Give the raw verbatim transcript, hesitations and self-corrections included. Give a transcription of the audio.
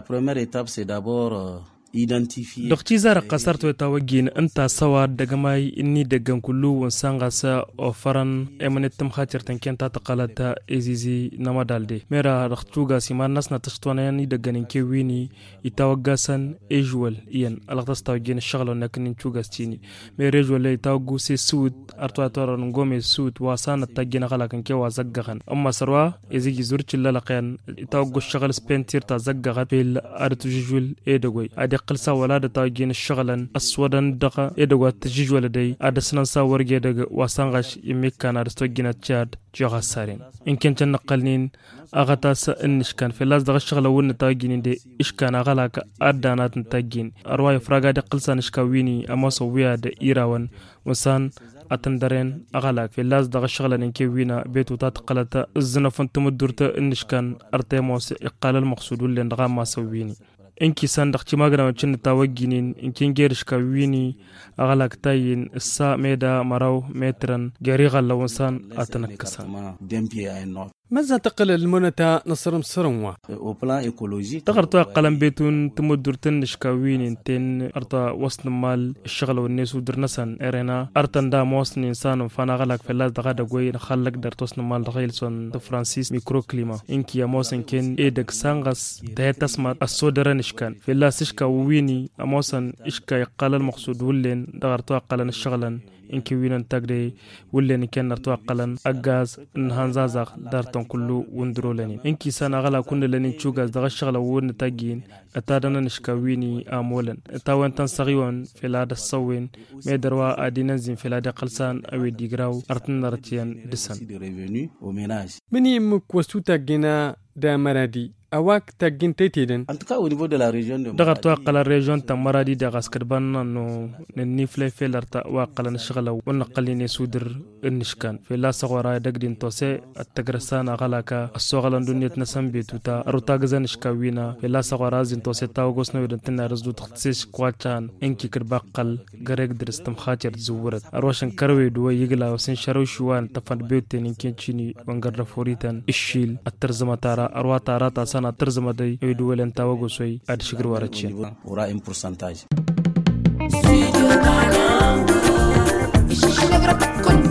première étape, c'est d'abord euh, identifier. Dokci zara kasar to ta wagin anta sawa daga mai inni daga kullu wan sanga sa ofaran emanetum khatir tanken ta taqalata ezizi namadalde mera rakhtuga siman nasna tashtwana ni daga ninke wini itawagasan ejual iyan alaqtas tawgin shaglo nakin chugastini me rejwal itawgu se sud arto toran ngome sud wasana tagina khalakan ke wazaggan amma sarwa ezigi zurchi lalaqan itawgu shagal spentir ta zagga bil artu jujul edagoy قلسا ولادة تاجين الشغلن أسودن دقة إدوات تجيج ولدي أدسنا ساور جدق وسانغش يمكن أرستوجينا تشاد جوغا سارين إن كنت نقلنين أغتاس إنش كان في لاز دغ الشغلة ون تاجين دي إش كان أغلاك أدانات تاجين أرواي فراغا دي قلسا نشكاويني أما سويا دي إيراوان وسان أتندرين أغلاك في لاز دغ الشغلة نكوينا بيتو تاتقلتا الزنفن تمدرتا إنش كان أرتيموس إقال المقصود اللي ندغا ما سويني إنكي صندق تماغنا وشن تاوجينين إنكين جيرش كويني أغلق تاين السا ميدا مراو مترن جريغا لونسان أتنكسان ماذا تقل المنتا نصر مسرموا؟ تقرطوا قلم بيتون تمدرتن نشكاوين تن أرتا وصن مال الشغل والناس ودرنسان إرنا أرتن دا موصن إنسان فانا غلق في الله دغا دقوي نخلق در توصن مال دغيلسون فرانسيس ميكرو كليما إنكي يموصن كين إيدك سانغس تهي تسمى السودرة نشكان في الله سشكا وويني أموصن إشكا يقال المقصود ولين دغرتوا قلن الشغلن إنكي وينن تقدي ولين كان نرتوا قلن أجاز نهانزازق دارتون كله وندرولني إنكي سانا غلا كن لني تشوغاز دغ الشغلة ون تاجين أتادنا نشكاويني آمولن تاوان تنصغيون في لاد الصوين ميدروا أدينزين في لاد قلسان أو ديغراو أرتن رتيان دسان مني مكوسو تاجينا دا مرادي أواك تاجين تيتيدن En tout cas, au niveau de la région de دغر توقع الريجون تمرادي دغاس كربان انه ننيفلي فيلر توقع الشغله ونقلني سودر النشكان في لا صغرا دغدين توسي التجرسان غلاكا الصغلان دنيا نسم بيتوتا روتاغزن نشكاوينا في لا صغرا زين توسي تاوغوس نو دنتنا رزدو تخصيش كواتشان انكي كرباقل غريك درستم خاطر زورت اروشن كروي دو يغلا وسن شروشوان تفند بيتين كينشيني وانغر فوريتان الشيل الترزمه تارا اروا تارا sana tarzama dai ay duwelen tawago soy ad shigir waracin aura un pourcentage.